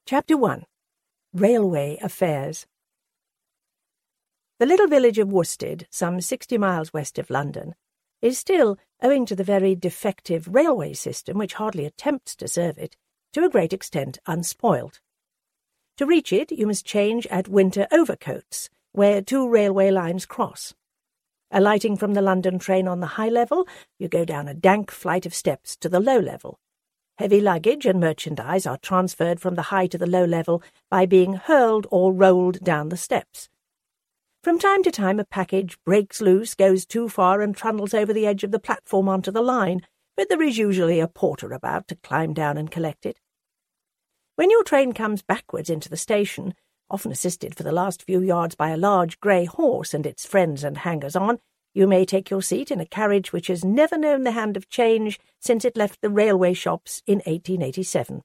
Chapter 1. Railway Affairs. The little village of Worsted, some 60 miles west of London, is still, owing to the very defective railway system which hardly attempts to serve it, to a great extent unspoilt. To reach it, you must change at Winter Overcoats, where 2 railway lines cross. Alighting from the London train on the high level, you go down a dank flight of steps to the low level. Heavy luggage and merchandise are transferred from the high to the low level by being hurled or rolled down the steps. From time to time a package breaks loose, goes too far and trundles over the edge of the platform onto the line, but there is usually a porter about to climb down and collect it. When your train comes backwards into the station, often assisted for the last few yards by a large grey horse and its friends and hangers-on, you may take your seat in a carriage which has never known the hand of change since it left the railway shops in 1887.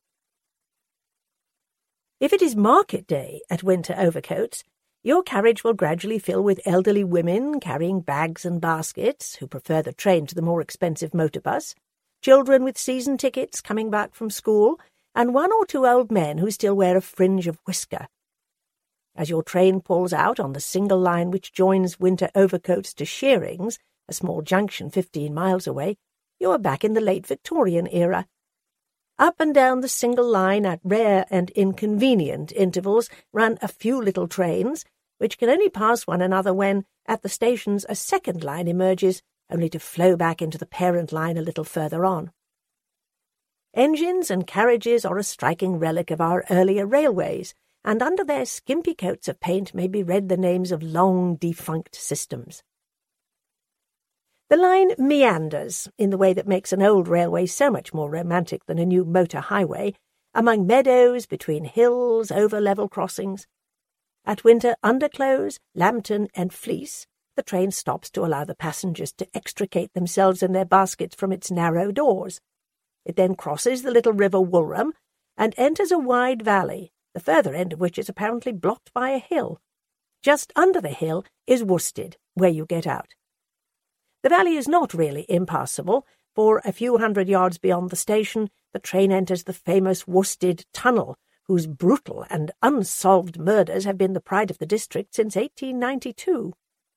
If it is market day at Winter Overcoats, your carriage will gradually fill with elderly women carrying bags and baskets, who prefer the train to the more expensive motor bus, children with season tickets coming back from school, and 1 or 2 old men who still wear a fringe of whisker. As your train pulls out on the single line which joins Winter Overcoats to Shearings, a small junction 15 miles away, you are back in the late Victorian era. Up and down the single line at rare and inconvenient intervals run a few little trains, which can only pass one another when, at the stations, a second line emerges, only to flow back into the parent line a little further on. Engines and carriages are a striking relic of our earlier railways, and under their skimpy coats of paint may be read the names of long-defunct systems. The line meanders, in the way that makes an old railway so much more romantic than a new motor highway, among meadows, between hills, over level crossings. At Winter Underclose, Lambton and Fleece, the train stops to allow the passengers to extricate themselves and their baskets from its narrow doors. It then crosses the little river Woolram and enters a wide valley, the further end of which is apparently blocked by a hill. Just under the hill is Worsted, where you get out. The valley is not really impassable, for a few hundred yards beyond the station the train enters the famous Worsted Tunnel, whose brutal and unsolved murders have been the pride of the district since 1892.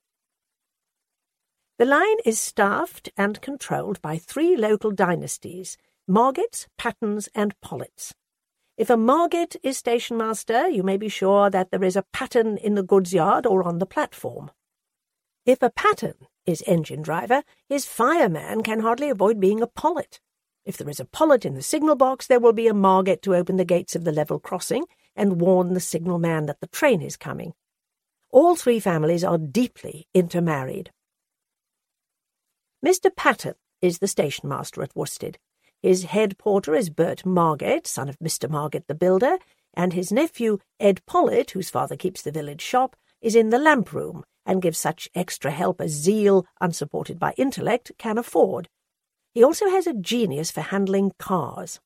The line is staffed and controlled by 3 local dynasties, Margets, Pattons and Pollets. If a Marget is stationmaster, you may be sure that there is a Patton in the goods yard or on the platform. If a Patton is engine driver, his fireman can hardly avoid being a Pollet. If there is a Pollet in the signal box, there will be a Marget to open the gates of the level crossing and warn the signalman that the train is coming. All 3 families are deeply intermarried. Mr. Patton is the stationmaster at Worsted. His head porter is Bert Marget, son of Mr. Marget the builder, and his nephew Ed Pollet, whose father keeps the village shop, is in the lamp room and gives such extra help as zeal, unsupported by intellect, can afford. He also has a genius for handling cars.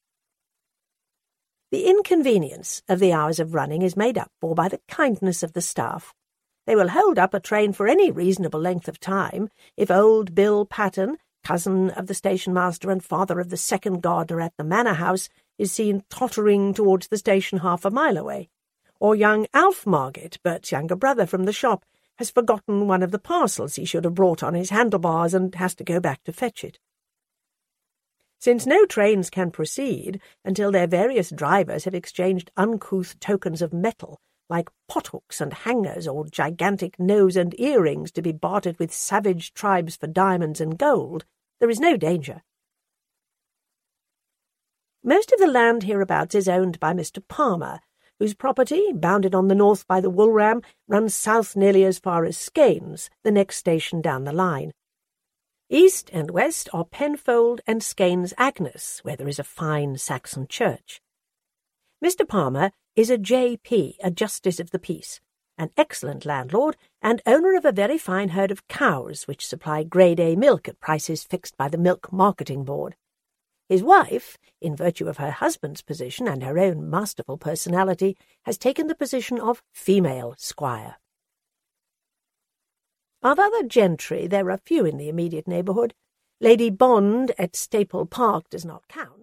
The inconvenience of the hours of running is made up for by the kindness of the staff. They will hold up a train for any reasonable length of time if old Bill Patton, cousin of the station-master and father of the second gardener at the manor house, is seen tottering towards the station half a mile away, or young Alf Marget, Bert's younger brother from the shop, has forgotten one of the parcels he should have brought on his handlebars and has to go back to fetch it. Since no trains can proceed until their various drivers have exchanged uncouth tokens of metal, like pothooks and hangers or gigantic nose and earrings to be bartered with savage tribes for diamonds and gold, there is no danger. Most of the land hereabouts is owned by Mr. Palmer, whose property, bounded on the north by the Woolram, runs south nearly as far as Skanes, the next station down the line. East and west are Penfold and Skanes Agnes, where there is a fine Saxon church. Mr. Palmer is a J.P., a Justice of the Peace, an excellent landlord and owner of a very fine herd of cows which supply Grade A milk at prices fixed by the Milk Marketing Board. His wife, in virtue of her husband's position and her own masterful personality, has taken the position of female squire. Of other gentry there are few in the immediate neighbourhood. Lady Bond at Staple Park does not count.